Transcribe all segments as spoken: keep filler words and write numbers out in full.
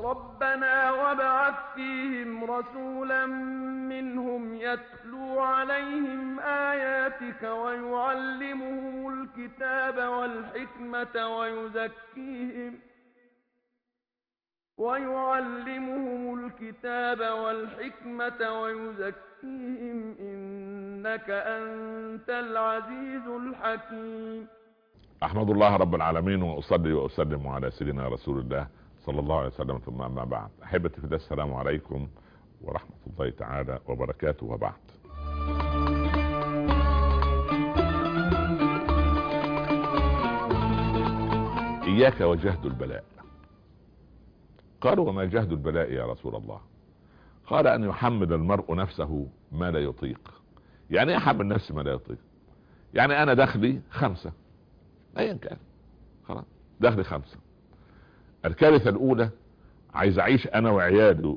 ربنا وابعث فيهم رسولا منهم يتلو عليهم آياتك ويعلمهم الكتاب والحكمة ويزكيهم ويعلمهم الكتاب والحكمة ويزكيهم إنك أنت العزيز الحكيم. أحمد الله رب العالمين وأصلي وأسلم على سيدنا رسول الله صلى الله عليه وسلم، ثم أما بعد. أحبتي في الله، السلام عليكم ورحمة الله تعالى وبركاته. وبعد، إياك وجهد البلاء. قالوا: وما جهد البلاء يا رسول الله؟ قال: أن يحمل المرء نفسه ما لا يطيق. يعني ايه احمل نفسي ما لا يطيق؟ يعني انا دخلي خمسة ايا كان، خلاص دخلي خمسة. الكارثة الاولى، عايز اعيش انا وعيالي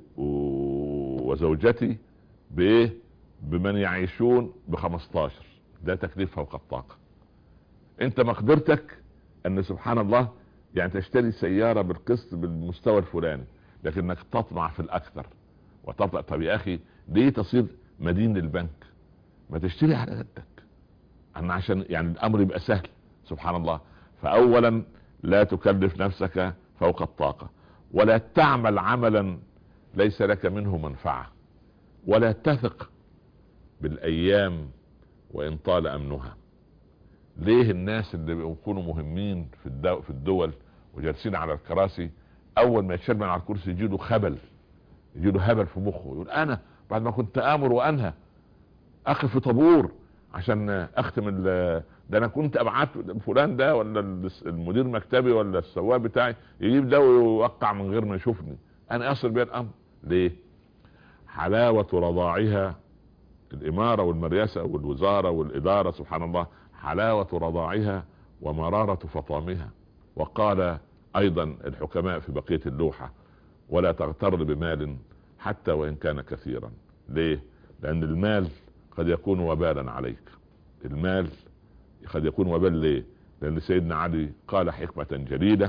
وزوجتي بايه؟ بمن يعيشون بخمستاشر. ده تكليف فوق الطاقة. انت مقدرتك ان سبحان الله يعني تشتري سيارة بالقسط بالمستوى الفلاني، لكنك تطمع في الاكثر وتطلع. طب يا اخي ليه تصير مدين للبنك؟ ما تشتري على قدك، أنا عشان يعني الامر يبقى سهل. سبحان الله. فاولا لا تكلف نفسك فوق الطاقة، ولا تعمل عملا ليس لك منه منفعة، ولا تثق بالايام وان طال امنها. ليه الناس اللي بيكونوا مهمين في الدو في الدول وجالسين على الكراسي، اول ما يتشال من على الكرسي يجيله خبل، يجيله هبل في مخه، يقول انا بعد ما كنت امر وانهى اقف في طابور عشان اختم ده، انا كنت ابعت فلان ده ولا المدير مكتبي ولا السواق بتاعي يجيب ده ويوقع من غير ما يشوفني، انا اصل بيا الامر. ليه؟ حلاوة رضاعها، الامارة والمرياسة والوزارة والادارة سبحان الله، حلاوة رضاعها ومرارة فطامها. وقال ايضا الحكماء في بقية اللوحة: ولا تغتر بمال حتى وان كان كثيرا. ليه؟ لان المال قد يكون وبالا عليك. المال قد يكون وبال. ليه؟ لان سيدنا علي قال حكمة جليلة: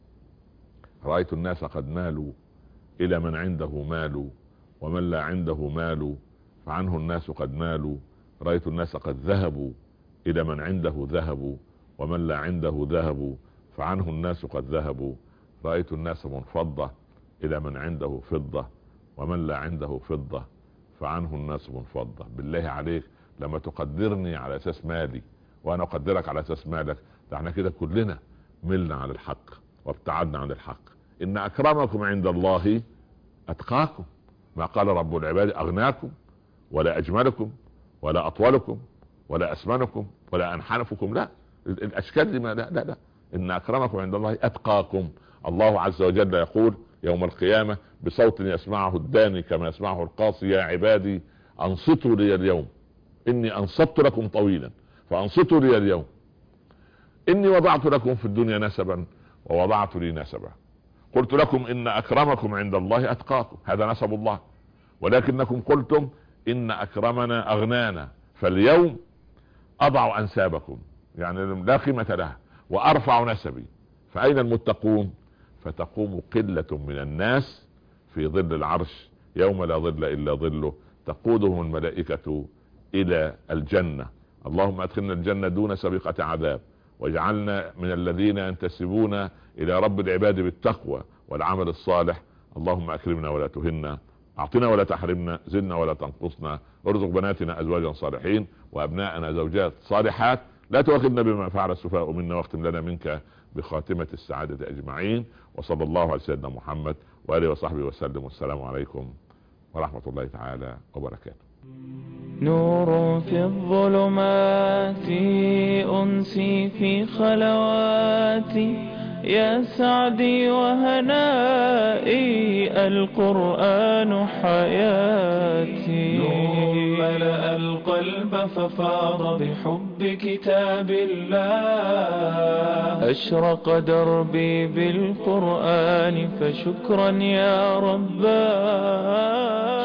رأيت الناس قد مالوا الى من عنده مال ومن لا عنده مال فعنه الناس قد مالوا. رأيت الناس قد ذهبوا الى من عنده ذهب ومن لا عنده ذهب فعنه الناس قد ذهبوا. رأيت الناس منفضة الى من عنده فضة ومن لا عنده فضة فعنه الناس منفضة. بالله عليك لما تقدرني على اساس مالي وانا اقدرك على اساس مالك، ده احنا كده كلنا ملنا عن الحق وابتعدنا عن الحق. ان اكرمكم عند الله اتقاكم. ما قال رب العباد اغناكم ولا اجملكم ولا اطولكم ولا اسمنكم ولا انحنفكم، لا، الاشكال دي ما لا لا لا. ان اكرمكم عند الله اتقاكم. الله عز وجل يقول يوم القيامة بصوت يسمعه الداني كما يسمعه القاصي: يا عبادي انصتوا لي اليوم اني انصت لكم طويلا فانصتوا لي اليوم. اني وضعت لكم في الدنيا نسبا ووضعت لي نسبا. قلت لكم ان اكرمكم عند الله اتقاكم، هذا نسب الله، ولكنكم قلتم ان اكرمنا اغنانا، فاليوم اضع انسابكم، يعني لا قيمة لها، وارفع نسبي. فاين المتقون؟ فتقوم قلة من الناس في ظل العرش يوم لا ظل الا ظله، تقودهم الملائكة الى الجنة. اللهم ادخلنا الجنة دون سابقة عذاب، واجعلنا من الذين ينتسبون الى رب العباد بالتقوى والعمل الصالح. اللهم اكرمنا ولا تهنا، اعطنا ولا تحرمنا، زدنا ولا تنقصنا، ارزق بناتنا ازواجا صالحين وابناءنا زوجات صالحات، لا تؤاخذنا بما فعل السفهاء منا، واختم لنا منك بخاتمة السعادة اجمعين. وصلى الله على سيدنا محمد وآله وصحبه وسلم، والسلام عليكم ورحمة الله تعالى وبركاته. نور في الظلمات أنسي في خلواتي، يا سعدي وهنائي القرآن حياتي. نور ملأ القلب ففاض بحب كتاب الله، أشرق دربي بالقرآن فشكرا يا رباه.